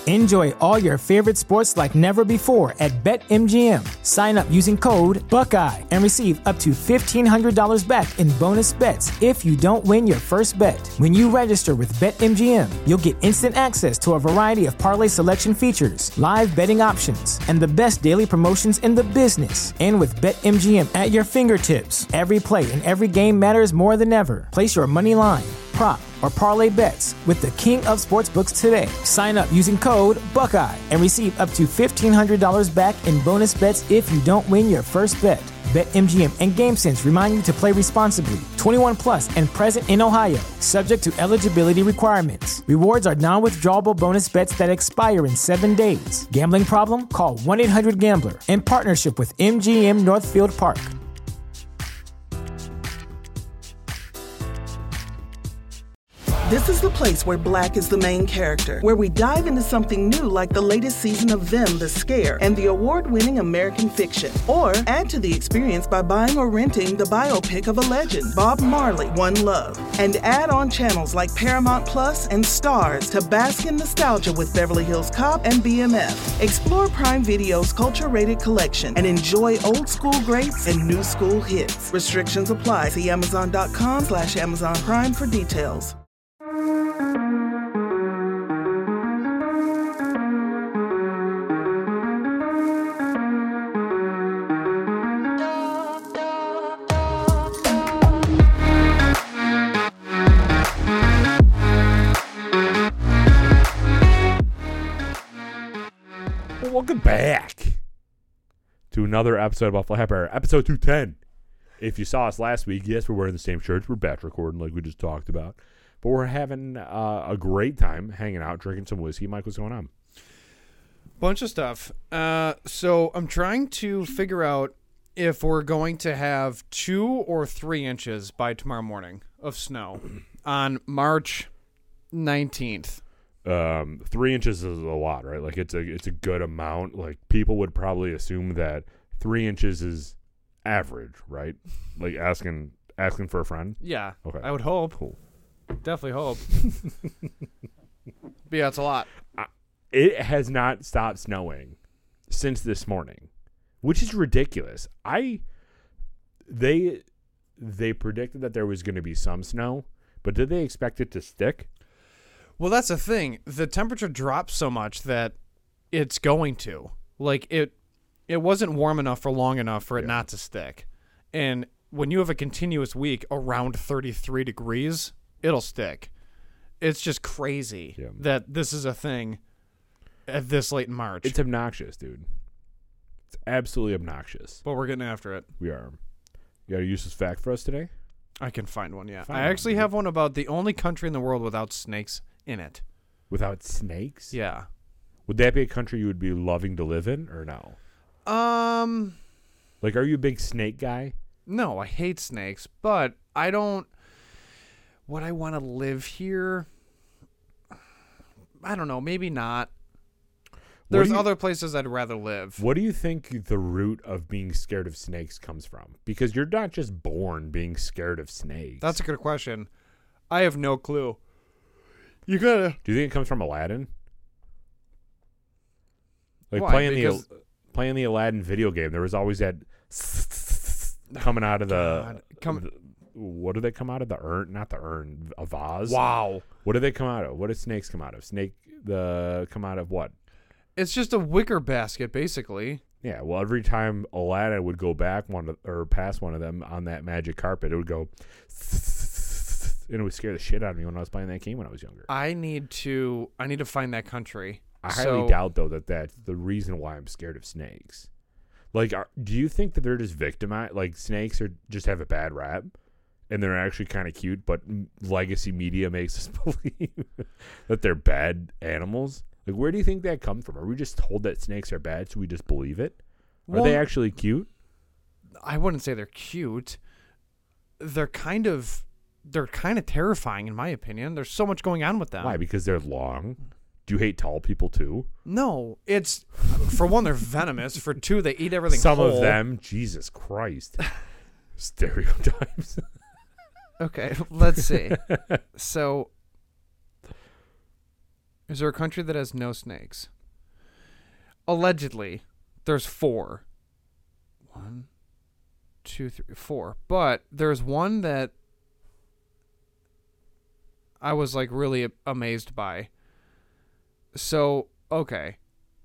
Enjoy all your favorite sports like never before at BetMGM. Sign up using code Buckeye and receive up to $1,500 back in bonus bets if you don't win your first bet. When you register with BetMGM, you'll get instant access to a variety of parlay selection features, live betting options, and the best daily promotions in the business. And with BetMGM at your fingertips, every play and every game matters more than ever. Place your money line, prop, or parlay bets with the king of sportsbooks today. Sign up using code Buckeye and receive up to $1,500 back in bonus bets if you don't win your first bet. BetMGM and GameSense remind you to play responsibly. 21 plus and present in Ohio, subject to eligibility requirements. Rewards are non-withdrawable bonus bets that expire in 7 days. Gambling problem? Call 1-800-GAMBLER. In partnership with MGM Northfield Park. This is the place where Black is the main character, where we dive into something new like the latest season of Them, The Scare, and the award-winning American Fiction. Or add to the experience by buying or renting the biopic of a legend, Bob Marley, One Love. And add on channels like Paramount Plus and Stars to bask in nostalgia with Beverly Hills Cop and BMF. Explore Prime Video's culture-rated collection and enjoy old school greats and new school hits. Restrictions apply. See Amazon.com/Amazon Prime for details. Welcome back to another episode of Buffalo Happy Hour, episode 210. If you saw us last week, yes, we're wearing the same shirts. We're batch recording like we just talked about. But we're having a great time hanging out, drinking some whiskey. Mike, what's going on? Bunch of stuff. So I'm trying to figure out if we're going to have 2 or 3 inches by tomorrow morning of snow on March 19th. 3 inches is a lot, right? Like it's a good amount. Like people would probably assume that 3 inches is average, right? Like asking for a friend. Yeah. Okay. I would hope. Cool. Definitely hope. But yeah, it's a lot. It has not stopped snowing since this morning, which is ridiculous. They predicted that there was going to be some snow, but did they expect it to stick? Well, that's the thing. The temperature dropped so much that it's going to. Like, it wasn't warm enough for long enough for it not to stick. And when you have a continuous week around 33 degrees, it'll stick. It's just crazy that this is a thing at this late in March. It's obnoxious, dude. It's absolutely obnoxious. But we're getting after it. We are. You got a useless fact for us today? I can find one, yeah. I actually have one about the only country in the world without snakes in it. Without snakes? Yeah. Would that be a country you would be loving to live in or no? Like, are you a big snake guy? No, I hate snakes, but I don't. Would I want to live here? I don't know. Maybe not. There's other places I'd rather live. What do you think the root of being scared of snakes comes from? Because you're not just born being scared of snakes. That's a good question. I have no clue. You gotta. Do you think it comes from Aladdin? Like Why? playing the Aladdin video game, there was always that coming out of what do they come out of? The urn? Not the urn. A vase? Wow. What do they come out of? What do snakes come out of? Come out of what? It's just a wicker basket, basically. Yeah, well, every time Aladdin would go back past one of them on that magic carpet, it would go, and it would scare the shit out of me when I was playing that game when I was younger. I need to find that country. I highly doubt, though, that that's the reason why I'm scared of snakes. Like, do you think that they're just victimized? Like, snakes just have a bad rap, and they're actually kind of cute, but legacy media makes us believe that they're bad animals? Like, where do you think that comes from? Are we just told that snakes are bad, so we just believe it? Are they actually cute? I wouldn't say they're cute. They're kind of terrifying, in my opinion. There's so much going on with them. Why? Because they're long? Do you hate tall people, too? No. It's, for one, they're venomous. For two, they eat everything Some whole. of them, Jesus Christ. Stereotypes. Okay, let's see. So, Is there a country that has no snakes? Allegedly, there's 4. 1, 2, 3, 4. But there's one that I was like really amazed by. So, okay.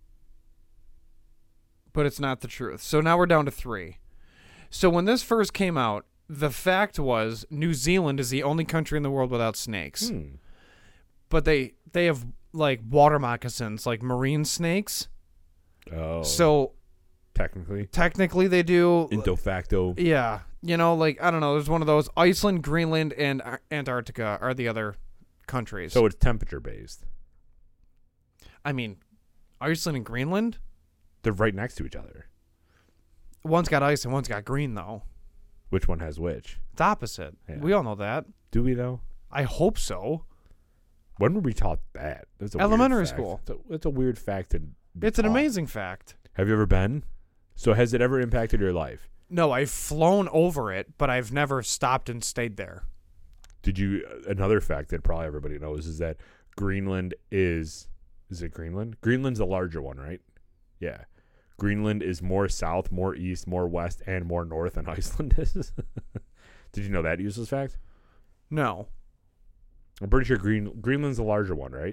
But it's not the truth. So now we're down to 3. So when this first came out, the fact was New Zealand is the only country in the world without snakes. But they have like water moccasins, like marine snakes. Oh. So technically they do. De facto. Yeah. You know, like, I don't know. There's one of those. Iceland, Greenland, and Antarctica are the other countries. So it's temperature based. I mean, Iceland and Greenland? They're right next to each other. One's got ice and one's got green, though. Which one has which? It's opposite. Yeah. We all know that. Do we, though? I hope so. When were we taught that? That's a Elementary weird fact. school. It's a weird fact. It's an amazing fact. Have you ever been? So has it ever impacted your life? No, I've flown over it, but I've never stopped and stayed there. Did you? Another fact that probably everybody knows is that Greenland is it Greenland? Greenland's the larger one, right? Yeah. Greenland is more south, more east, more west, and more north than Iceland is. Did you know that useless fact? No. I'm pretty sure Greenland's the larger one, right?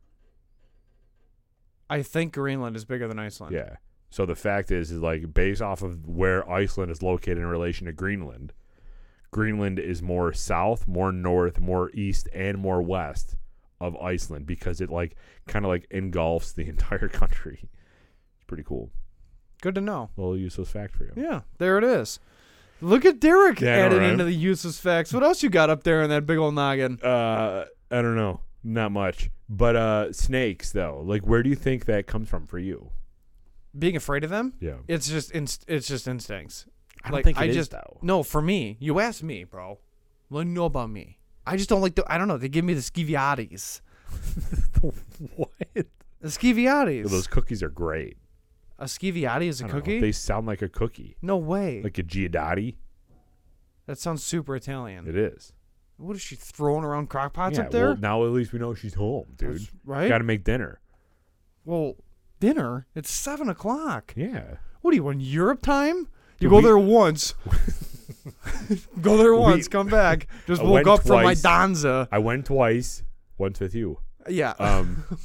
I think Greenland is bigger than Iceland. Yeah. So the fact is like based off of where Iceland is located in relation to Greenland, Greenland is more south, more north, more east, and more west of Iceland because it like kind of like engulfs the entire country. It's pretty cool. Good to know. A little useless fact for you. Yeah, there it is. Look at Derek adding right? into the useless facts. What else you got up there in that big old noggin? I don't know. Not much. But snakes, though. Like, where do you think that comes from for you? Being afraid of them? Yeah. It's just instincts. I don't think it is, though. No, for me. You asked me, bro. What do you know about me? I just don't like I don't know. They give me the schiviatis. What? The schiviatis. Those cookies are great. A schiviati is a I don't know. cookie? They sound like a cookie. No way. Like a Giudice. That sounds super Italian. It is. What is she throwing around crock pots Yeah, up there? well, now at least we know she's home, dude. That's right? Got to make dinner. Well, dinner? It's 7 o'clock. Yeah. What are you, in Europe time? You Dude, go there once. Go there once, come back. Just I woke went up from my twice. danza. I went twice. Once with you. Yeah.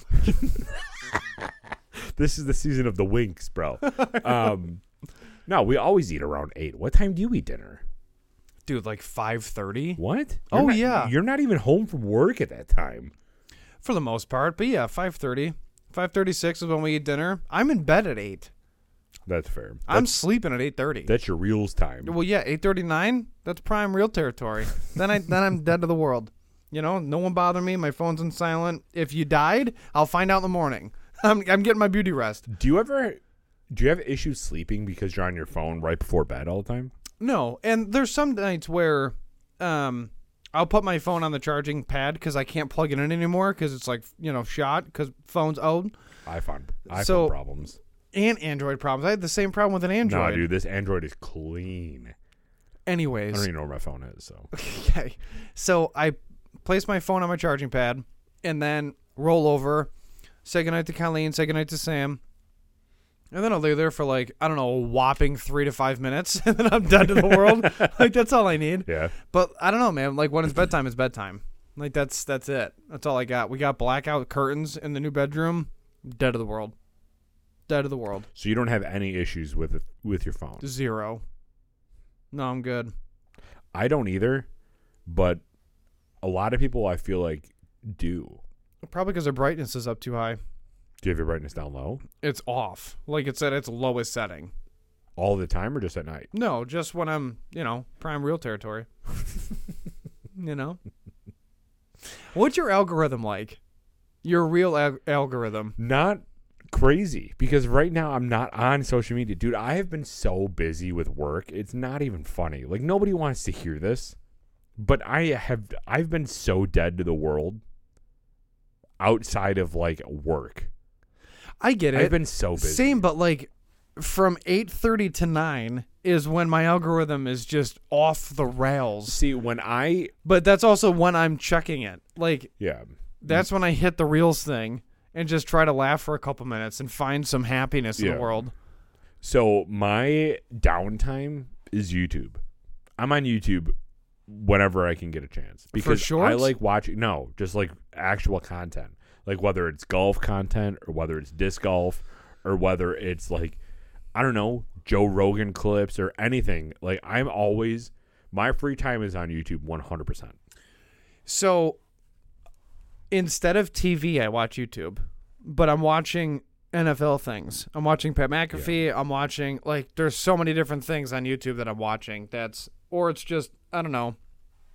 This is the season of the winks, bro. No, we always eat around 8. What time do you eat dinner? Dude, like 5:30? What? Oh, not, yeah. You're not even home from work at that time. For the most part. But yeah, 5:30. 5:36 is when we eat dinner. I'm in bed at 8. That's fair. I'm sleeping at 8:30. That's your reels time. Well, yeah, 8:39. That's prime real territory. then I'm dead to the world. You know, no one bother me. My phone's on silent. If you died, I'll find out in the morning. I'm getting my beauty rest. Do you have issues sleeping because you're on your phone right before bed all the time? No, and there's some nights where I'll put my phone on the charging pad because I can't plug it in anymore because it's like, shot because phone's old. iPhone So- problems. And Android problems. I had the same problem with an Android. No, dude, this Android is clean. Anyways. I don't even know where my phone is, so. Okay. So I place my phone on my charging pad and then roll over, say goodnight to Colleen, say goodnight to Sam. And then I'll lay there for like, I don't know, a whopping 3 to 5 minutes. And then I'm dead to the world. Like, that's all I need. Yeah. But I don't know, man. Like, when it's bedtime, it's bedtime. Like, that's it. That's all I got. We got blackout curtains in the new bedroom. Dead to the world. Dead of the world. So you don't have any issues with your phone? 0. No, I'm good. I don't either, but a lot of people I feel like do. Probably because their brightness is up too high. Do you have your brightness down low? It's off. Like it's at its lowest setting. All the time or just at night? No, just when I'm, prime real territory. What's your algorithm like? Your real algorithm? Not crazy, because right now I'm not on social media. Dude, I have been so busy with work. It's not even funny. Like, nobody wants to hear this, but I've been so dead to the world outside of, like, work. I get it. I've been so busy. Same, but like from 8:30 to 9 is when my algorithm is just off the rails. See, But that's also when I'm checking it. Like, yeah. That's when I hit the Reels thing and just try to laugh for a couple minutes and find some happiness in the world. So my downtime is YouTube. I'm on YouTube whenever I can get a chance. Because For shorts? I like watching, just like actual content. Like whether it's golf content or whether it's disc golf or whether it's like, I don't know, Joe Rogan clips or anything. Like my free time is on YouTube 100%. So instead of TV, I watch YouTube, but I'm watching NFL things. I'm watching Pat McAfee. I'm watching, like, there's so many different things on YouTube that I'm watching. Or it's just, I don't know,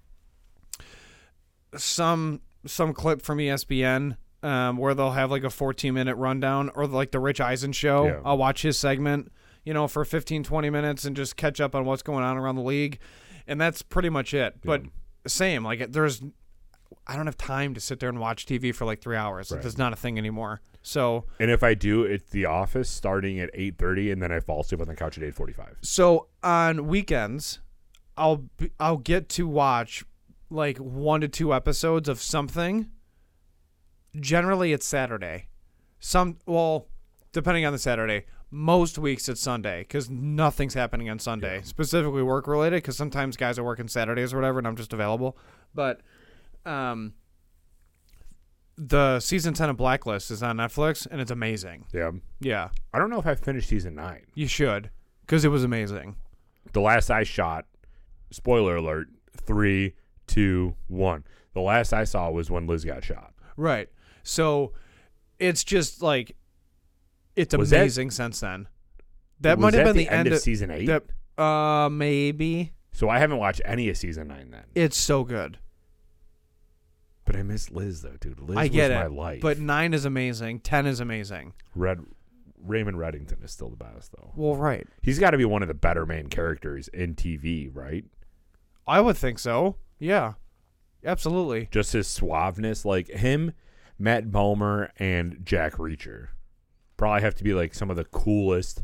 some clip from ESPN where they'll have like a 14-minute rundown, or like the Rich Eisen show. Yeah. I'll watch his segment, for 15, 20 minutes and just catch up on what's going on around the league. And that's pretty much it. But same, like I don't have time to sit there and watch TV for like 3 hours. Right. That's not a thing anymore. So, and if I do, it's The Office starting at 8:30, and then I fall asleep on the couch at 8:45. So on weekends, I'll get to watch like 1 to 2 episodes of something. Generally, it's Saturday. Depending on the Saturday. Most weeks it's Sunday because nothing's happening on Sunday, specifically work related. Because sometimes guys are working Saturdays or whatever, and I'm just available. But the season 10 of Blacklist is on Netflix, and it's amazing. Yeah. I don't know if I finished season 9. You should, because it was amazing. The last I shot, spoiler alert, 3, 2, 1. The last I saw was when Liz got shot. Right. So it's just like, it's amazing since then. That might have been the end of season 8? Maybe. So I haven't watched any of season 9 then. It's so good. But I miss Liz, though, dude. Liz I get was it, my life. But 9 is amazing. 10 is amazing. Raymond Reddington is still the best, though. Well, right. He's got to be one of the better main characters in TV, right? I would think so. Yeah. Absolutely. Just his suaveness. Like him, Matt Bomer, and Jack Reacher probably have to be like some of the coolest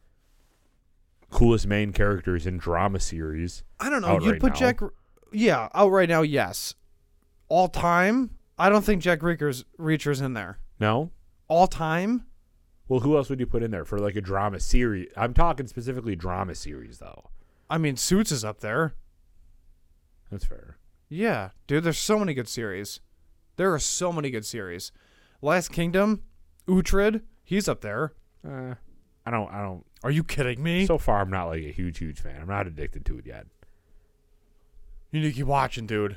main characters in drama series. I don't know. You put Jack... Yeah, out right now, yes. All time, I don't think Jack Reacher's in there. No? All time? Well, who else would you put in there for like a drama series? I'm talking specifically drama series, though. I mean, Suits is up there. That's fair. Yeah. Dude, there's so many good series. There are so many good series. Last Kingdom, Uhtred, he's up there. I don't. Are you kidding me? So far, I'm not like a huge fan. I'm not addicted to it yet. You need to keep watching, dude.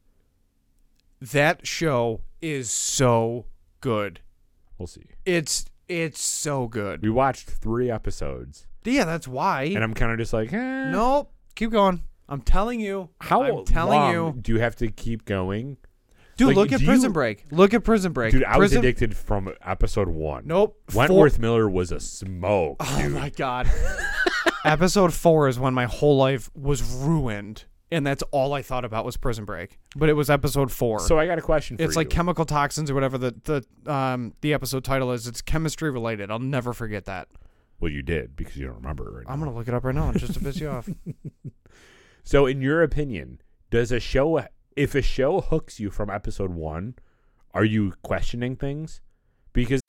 That show is so good. We'll see. It's so good. We watched 3 episodes. Yeah, that's why. And I'm kind of just like, Nope. Keep going. I'm telling you. How long do you have to keep going? Dude, like, look at Prison Break. Look at Prison Break. Dude, I was addicted from episode 1. Nope. Wentworth Miller was a smoke, Oh, dude. my God. Episode 4 is when my whole life was ruined. And that's all I thought about was Prison Break. But it was episode 4. So I got a question for you. It's like chemical toxins or whatever the episode title is. It's chemistry related. I'll never forget that. Well, you did because you don't remember it right now. I'm going to look it up right now just to piss you off. So in your opinion, if a show hooks you from episode 1, are you questioning things? Because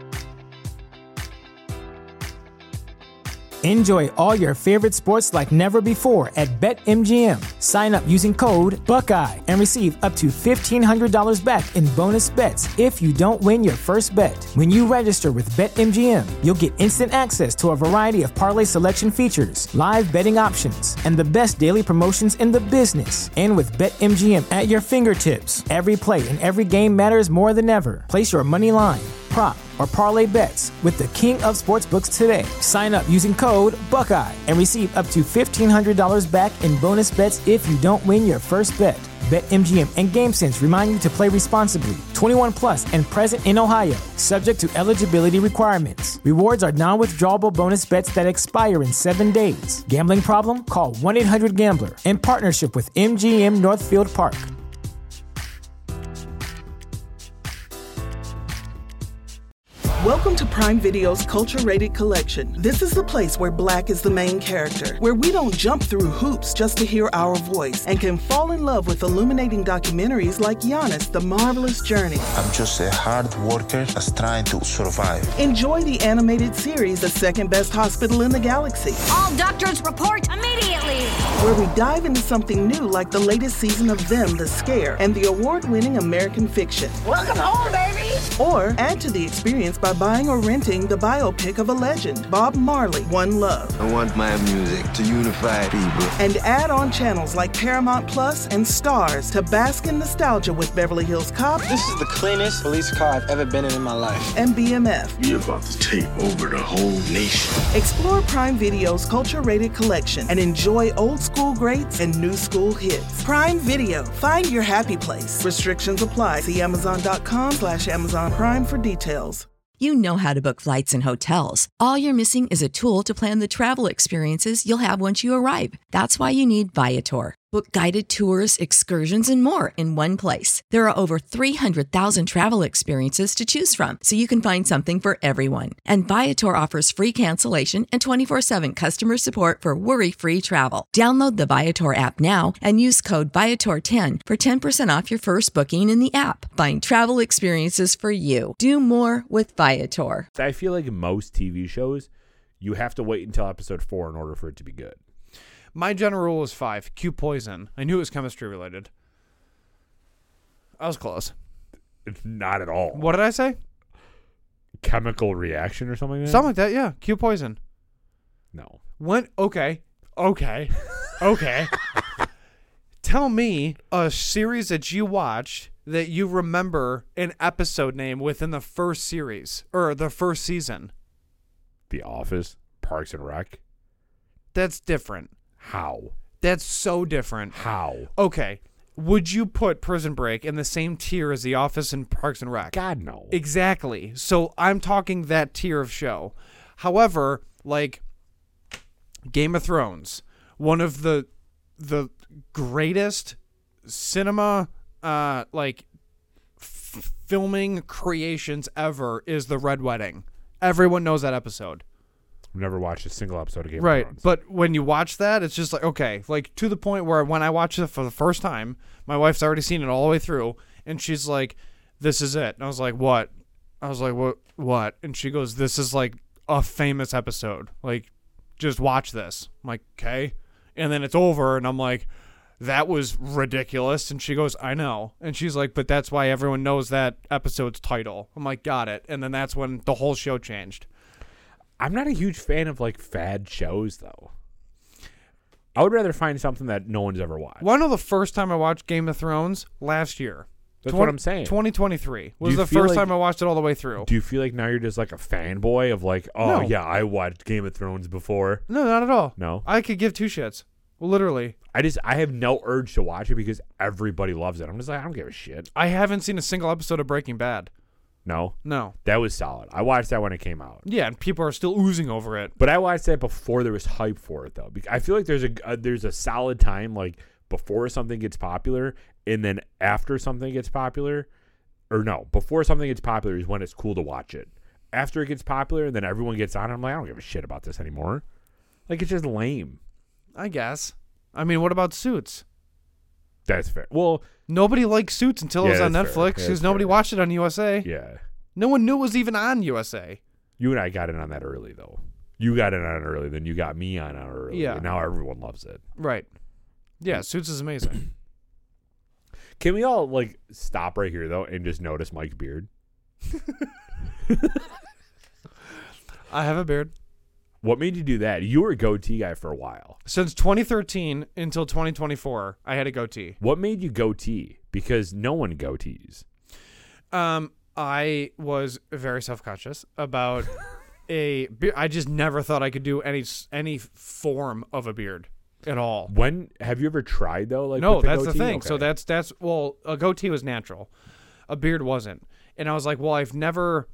Enjoy all your favorite sports like never before at BetMGM. Sign up using code Buckeye and receive up to $1,500 back in bonus bets if you don't win your first bet. When you register with BetMGM, you'll get instant access to a variety of parlay selection features, live betting options, and the best daily promotions in the business. And with BetMGM at your fingertips, every play and every game matters more than ever. Place your money line, prop, or parlay bets with the king of sportsbooks today. Sign up using code Buckeye and receive up to $1,500 back in bonus bets if you don't win your first bet. BetMGM and GameSense remind you to play responsibly. 21 plus and present in Ohio, subject to eligibility requirements. Rewards are non-withdrawable bonus bets that expire in 7 days. Gambling problem? Call 1-800-GAMBLER. In partnership with MGM Northfield Park. Welcome to Prime Video's culture-rated collection. This is the place where Black is the main character, where we don't jump through hoops just to hear our voice and can fall in love with illuminating documentaries like Giannis, The Marvelous Journey. I'm just a hard worker that's trying to survive. Enjoy the animated series, The Second Best Hospital in the Galaxy. All doctors report immediately! Where we dive into something new like the latest season of Them, The Scare, and the award-winning American Fiction. Welcome home, baby! Or add to the experience by buying or renting the biopic of a legend, Bob Marley, One Love. I want my music to unify people. And add on channels like Paramount Plus and Stars to bask in nostalgia with Beverly Hills Cop. This is the cleanest police car I've ever been in my life. And BMF. We're about to take over the whole nation. Explore Prime Video's culture-rated collection and enjoy old school greats and new school hits. Prime Video. Find your happy place. Restrictions apply. See Amazon.com/Amazon Prime for details. You know how to book flights and hotels. All you're missing is a tool to plan the travel experiences you'll have once you arrive. That's why you need Viator. Book guided tours, excursions, and more in one place. There are over 300,000 travel experiences to choose from, so you can find something for everyone. And Viator offers free cancellation and 24/7 customer support for worry-free travel. Download the Viator app now and use code Viator10 for 10% off your first booking in the app. Find travel experiences for you. Do more with Viator. I feel like in most TV shows, you have to wait until episode 4 in order for it to be good. My general rule is 5. Q Poison. I knew it was chemistry related. I was close. It's not at all. What did I say? Chemical reaction or something like that? Something like that, yeah. Q Poison. No. When? Okay. Tell me a series that you watched that you remember an episode name within the first series or the first season. The Office, Parks and Rec. That's different. How? That's so different. How? Okay. Would you put Prison Break in the same tier as The Office and Parks and Rec? God, no. Exactly. So I'm talking that tier of show. However, like Game of Thrones, one of the greatest cinema filming creations ever is The Red Wedding. Everyone knows that episode. I've never watched a single episode of Game of Right, Thrones. but when you watch that, it's just like, okay, like to the point where when I watched it for the first time, my wife's already seen it all the way through, and she's like, this is it. And I was like, what? I was like, what? And she goes, this is like a famous episode. Like, just watch this. I'm like, okay. And then it's over, and I'm like, that was ridiculous. And she goes, I know. And she's like, but that's why everyone knows that episode's title. I'm like, got it. And then that's when the whole show changed. I'm not a huge fan of like fad shows though. I would rather find something that no one's ever watched. Want to know the first time I watched Game of Thrones? Last year. That's what I'm saying. 2023 was you the feel first like- time I watched it all the way through. Do you feel like now you're just like a fanboy of like, oh No. yeah, I watched Game of Thrones before? No, not at all. No? I could give two shits. Literally. I have no urge to watch it because everybody loves it. I'm just like, I don't give a shit. I haven't seen a single episode of Breaking Bad. No? No. That was solid. I watched that when it came out. Yeah, and people are still oozing over it. But I watched that before there was hype for it, though. I feel like there's a solid time, like before something gets popular, and then after something gets popular, or no, before something gets popular is when it's cool to watch it. After it gets popular, and then everyone gets on it, I'm like, I don't give a shit about this anymore. Like, it's just lame. I guess. I mean, what about Suits? That's fair. Well, Nobody liked Suits until it was on that's fair. Netflix Yeah, because that's nobody fair. watched it on USA. yeah. No one knew it was even on USA. You and I got in on that early, though. You got in on it early, then you got me on it early. Yeah. And now everyone loves it. Right. Yeah, Suits is amazing. Can we all, like, stop right here, though, and just notice Mike's beard? I have a beard. What made you do that? You were a goatee guy for a while. Since 2013 until 2024, I had a goatee. What made you goatee? Because no one goatees. I was very self-conscious about a beard. I just never thought I could do any form of a beard at all. When have you ever tried though? Like, No, with that's the goatee? thing. Okay. So that's well, a goatee was natural, a beard wasn't, and I was like, well, I've never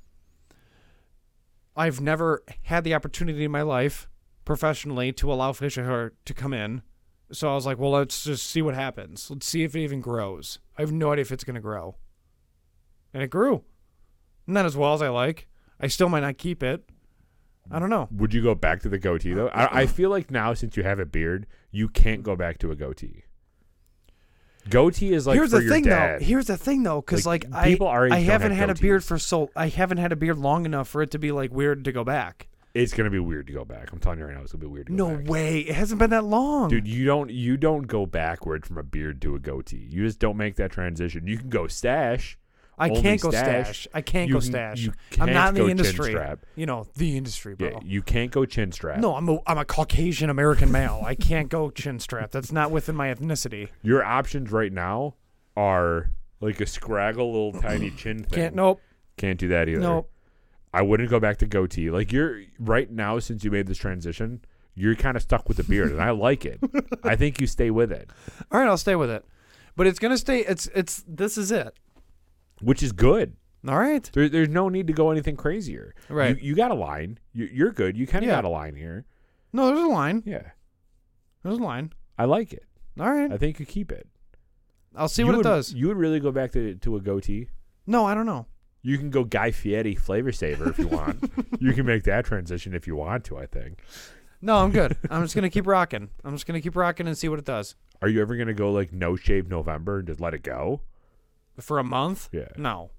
had the opportunity in my life professionally to allow facial hair to come in. So I was like, well, let's just see what happens. Let's see if it even grows. I have no idea if it's going to grow. And it grew. Not as well as I like. I still might not keep it. I don't know. Would you go back to the goatee though? I feel like now since you have a beard, you can't go back to a goatee. Goatee is like Here's for the your thing dad. though. Here's the thing though, because people I haven't had a beard goatees. I haven't had a beard long enough for it to be like weird to go back. It's gonna be weird to go back. I'm telling you right now, it's gonna be weird to go back. No way. It hasn't been that long. Dude, you don't go backward from a beard to a goatee. You just don't make that transition. You can go stash. I can't go stash. I can't go stash. I'm not in the industry. You know, the industry, bro. Yeah, you can't go chin strap. No, I'm a Caucasian American male. I can't go chin strap. That's not within my ethnicity. Your options right now are like a scraggle little tiny chin thing. Can't do that either. Nope. I wouldn't go back to goatee. Like you're right now, since you made this transition, you're kind of stuck with the beard, and I like it. I think you stay with it. All right, I'll stay with it. But it's gonna stay. This is it. Which is good. All right. There's no need to go anything crazier. Right. You got a line. You're good. You kind of got a line here. No, there's a line. Yeah. There's a line. I like it. All right. I think you keep it. I'll see what it does. You would really go back to a goatee? No, I don't know. You can go Guy Fieri flavor saver if you want. You can make that transition if you want to, I think. No, I'm good. I'm just going to keep rocking. I'm just going to keep rocking and see what it does. Are you ever going to go like no shave November and just let it go? For a month? Yeah. No.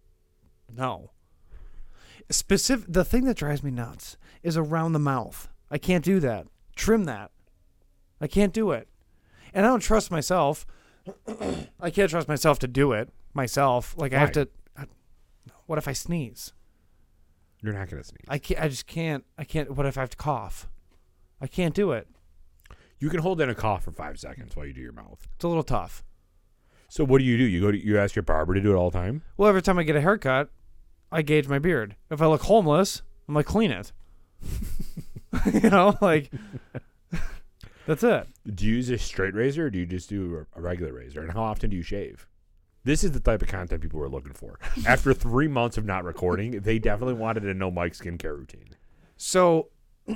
The thing that drives me nuts is around the mouth. I can't do that. Trim that. I can't do it. And I don't trust myself. I can't trust myself to do it myself. Like Why? I have to. What if I sneeze? You're not going to sneeze. I just can't. I can't. What if I have to cough? I can't do it. You can hold in a cough for 5 seconds while you do your mouth. It's a little tough. So what do? You ask your barber to do it all the time? Well, every time I get a haircut, I gauge my beard. If I look homeless, I'm like, clean it. You know, like that's it. Do you use a straight razor or do you just do a regular razor? And how often do you shave? This is the type of content people were looking for. After 3 months of not recording, they definitely wanted to know Mike's skincare routine. So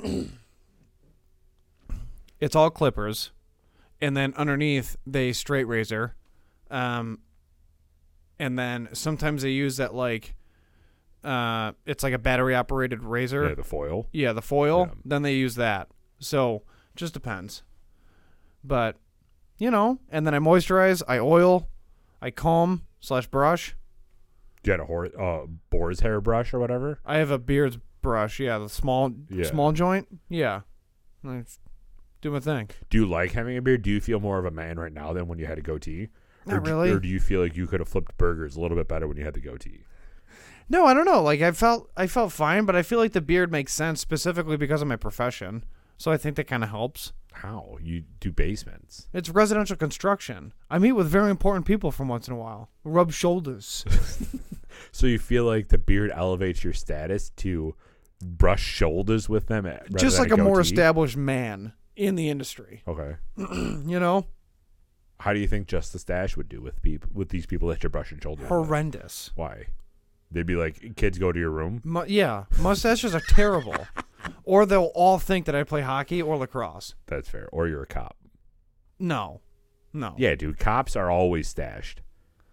it's all clippers, and then underneath they straight razor, and then sometimes they use that like it's like a battery operated razor. Yeah, the foil. Yeah, the foil. Yeah. Then they use that. So just depends. But you know, and then I moisturize, I oil, I comb / brush. Do you have a boar's hair brush or whatever? I have a beard's brush. Yeah, the small joint. Yeah, I do my thing. Do you like having a beard? Do you feel more of a man right now than when you had a goatee? Not really. Or do you feel like you could have flipped burgers a little bit better when you had the goatee? No, I don't know. Like I felt fine, but I feel like the beard makes sense specifically because of my profession. So I think that kind of helps. How? You do basements. It's residential construction. I meet with very important people from once in a while. Rub shoulders. So you feel like the beard elevates your status to brush shoulders with them? Just like a more established man in the industry. Okay. You know? How do you think Just the Stash would do with these people that you're brushing shoulders with? Horrendous. Why? They'd be like, kids, go to your room? Yeah. Mustaches are terrible. Or they'll all think that I play hockey or lacrosse. That's fair. Or you're a cop. No. Yeah, dude. Cops are always stashed.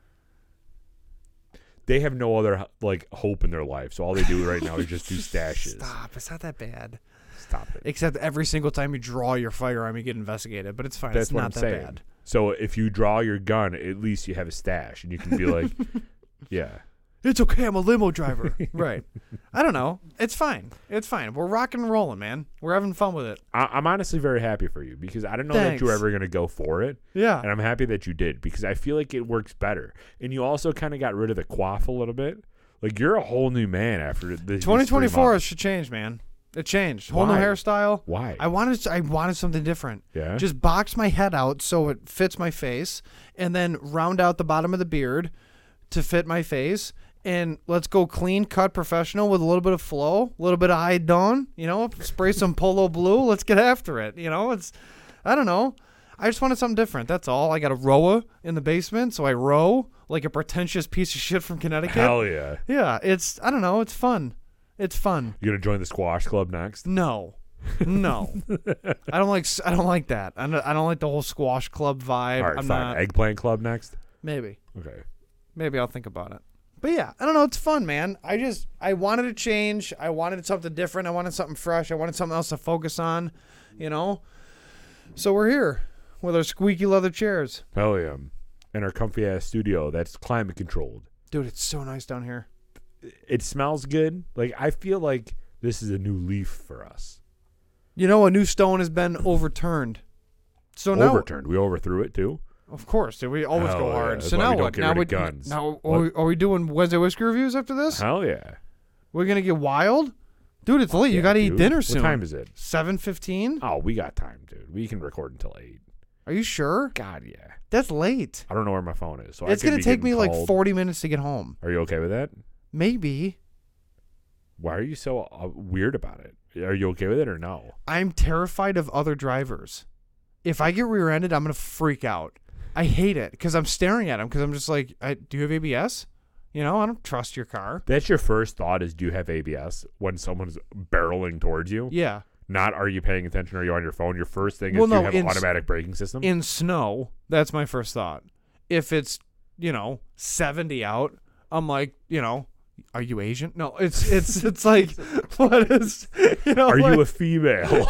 They have no other like hope in their life, so all they do right now is just do stashes. Stop. It's not that bad. Stop it. Except every single time you draw your firearm, you get investigated. But it's fine. That's it's what not I'm that saying. bad. So if you draw your gun, at least you have a stash, and you can be like, yeah. It's okay, I'm a limo driver. Right. I don't know. It's fine. It's fine. We're rocking and rolling, man. We're having fun with it. I'm honestly very happy for you because I didn't know that you were ever going to go for it. Yeah. And I'm happy that you did because I feel like it works better. And you also kind of got rid of the coif a little bit. Like, you're a whole new man after this. 2024 should change, man. It changed. Whole new hairstyle. Why? I wanted something different. Yeah? Just box my head out so it fits my face and then round out the bottom of the beard to fit my face. And let's go clean cut professional with a little bit of flow, a little bit of high done, you know, spray some polo blue. Let's get after it. You know, I don't know. I just wanted something different. That's all. I got a rower in the basement, so I row like a pretentious piece of shit from Connecticut. Hell yeah. Yeah, I don't know. It's fun. It's fun. You gonna join the squash club next? No. I don't like that. I don't like the whole squash club vibe. All right, fine. Eggplant club next? Maybe. Okay. Maybe I'll think about it. But yeah, I don't know. It's fun, man. I wanted to change. I wanted something different. I wanted something fresh. I wanted something else to focus on, you know? So we're here with our squeaky leather chairs. Hell yeah. In our comfy ass studio that's climate controlled. Dude, it's so nice down here. It smells good. Like, I feel like this is a new leaf for us. You know, a new stone has been overturned. So now, overturned. We overthrew it too. Of course, we always go hard. Yeah. So now what? Now guns. Now are we doing Wednesday whiskey reviews after this? Hell yeah. We're gonna get wild, dude. It's late. You gotta eat dinner soon. What time is it? 7:15. Oh, we got time, dude. We can record until 8. Are you sure? God, yeah. That's late. I don't know where my phone is, so it's gonna take me like 40 minutes to get home. Are you okay with that? Maybe. Why are you so weird about it? Are you okay with it or no? I'm terrified of other drivers. If I get rear-ended, I'm gonna freak out. I hate it because I'm staring at him because I'm just like, do you have ABS? You know, I don't trust your car. That's your first thought is, do you have ABS when someone's barreling towards you? Yeah. Not, are you paying attention? Or are you on your phone? Your first thing is, do you have an automatic braking system? In snow, that's my first thought. If it's, 70 out, I'm like, are you Asian? No, it's like, what is, Are you a female?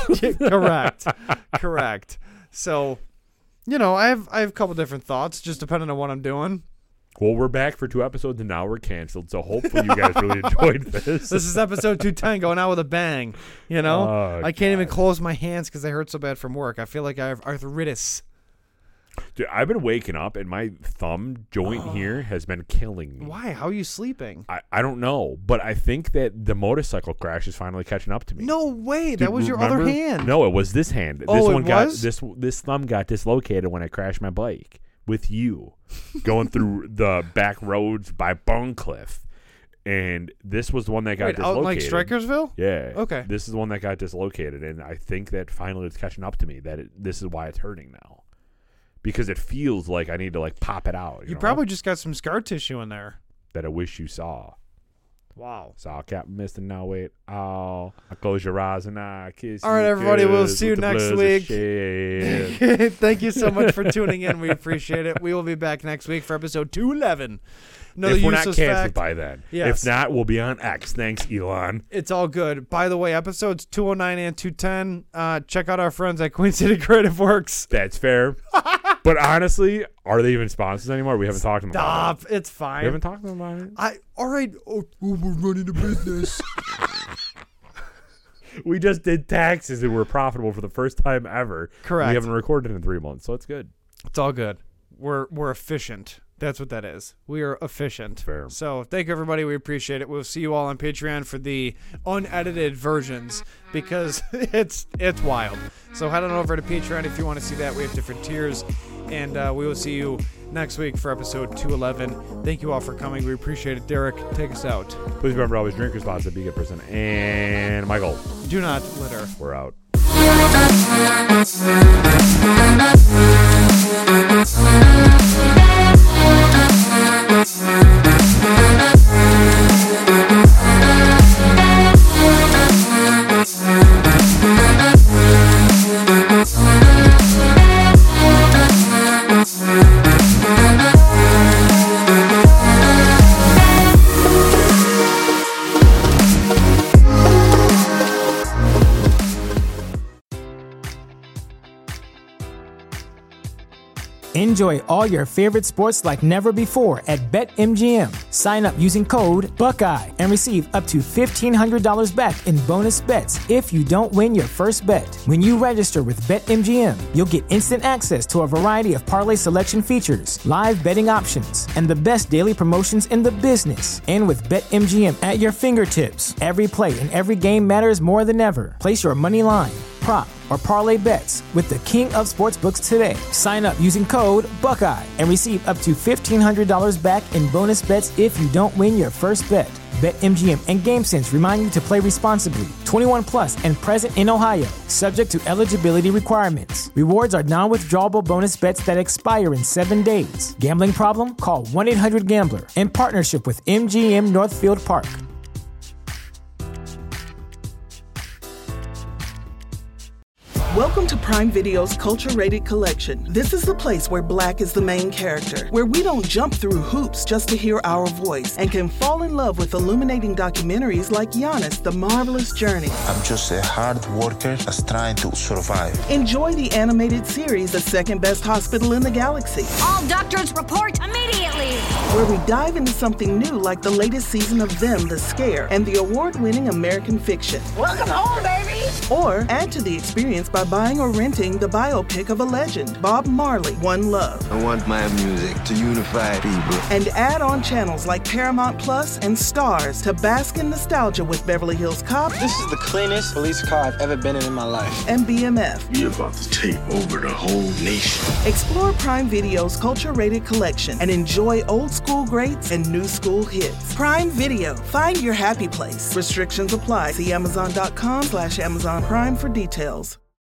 Correct. So, I have a couple different thoughts, just depending on what I'm doing. Well, we're back for 2 episodes, and now we're canceled. So hopefully you guys really enjoyed this. This is episode 210, going out with a bang. I can't even close my hands because they hurt so bad from work. I feel like I have arthritis. Dude, I've been waking up, and my thumb joint here has been killing me. Why? How are you sleeping? I don't know, but I think that the motorcycle crash is finally catching up to me. No way. Dude, that was your other hand. No, it was this hand. This thumb got dislocated when I crashed my bike with you going through the back roads by Bonecliff. And this was the one that got dislocated. Out like Strikersville? Yeah. Okay. This is the one that got dislocated, and I think that finally it's catching up to me that this is why it's hurting now. Because it feels like I need to pop it out. You know? Probably just got some scar tissue in there. That I wish you saw. Wow. Saw Captain Mist and now wait. Oh, I close your eyes and I kiss you. All right, everybody. We'll see you next week. Thank you so much for tuning in. We appreciate it. We will be back next week for episode 211. If we're not canceled by then. Yes. If not, we'll be on X. Thanks, Elon. It's all good. By the way, episodes 209 and 210, check out our friends at Queen City Creative Works. That's fair. But honestly, are they even sponsors anymore? We haven't talked to them about it. Stop. It's fine. We haven't talked to them about it? All right. Oh, we're running a business. We just did taxes and we're profitable for the first time ever. Correct. We haven't recorded in 3 months, so it's good. It's all good. We're efficient. That's what that is. We are efficient. Fair. So thank you, everybody. We appreciate it. We'll see you all on Patreon for the unedited versions because it's wild. So head on over to Patreon if you want to see that. We have different tiers. And we will see you next week for episode 211. Thank you all for coming. We appreciate it. Derek, take us out. Please remember, always drink responsibly, be a good person. And Michael. Do not litter. We're out. Enjoy all your favorite sports like never before at BetMGM. Sign up using code Buckeye and receive up to $1,500 back in bonus bets if you don't win your first bet. When you register with BetMGM, you'll get instant access to a variety of parlay selection features, live betting options, and the best daily promotions in the business. And with BetMGM at your fingertips, every play and every game matters more than ever. Place your money line, prop, or parlay bets with the king of sportsbooks today. Sign up using code Buckeye and receive up to $1,500 back in bonus bets if you don't win your first bet. BetMGM and GameSense remind you to play responsibly. 21 plus and present in Ohio, subject to eligibility requirements. Rewards are non-withdrawable bonus bets that expire in 7 days. Gambling problem? Call 1-800-GAMBLER in partnership with MGM Northfield Park. Welcome to Prime Video's culture-rated collection. This is the place where Black is the main character, where we don't jump through hoops just to hear our voice, and can fall in love with illuminating documentaries like Giannis, The Marvelous Journey. I'm just a hard worker that's trying to survive. Enjoy the animated series, The Second Best Hospital in the Galaxy. All doctors report immediately. Where we dive into something new like the latest season of Them, The Scare, and the award-winning American Fiction. Welcome home, baby. Or add to the experience by buying or renting the biopic of a legend, Bob Marley, One Love. I want my music to unify people. And add on channels like Paramount Plus and Stars to bask in nostalgia with Beverly Hills Cop. This is the cleanest police car I've ever been in my life. And BMF. We're about to take over the whole nation. Explore Prime Video's culture-rated collection and enjoy old school greats and new school hits. Prime Video. Find your happy place. Restrictions apply. See Amazon.com/Amazon Prime for details.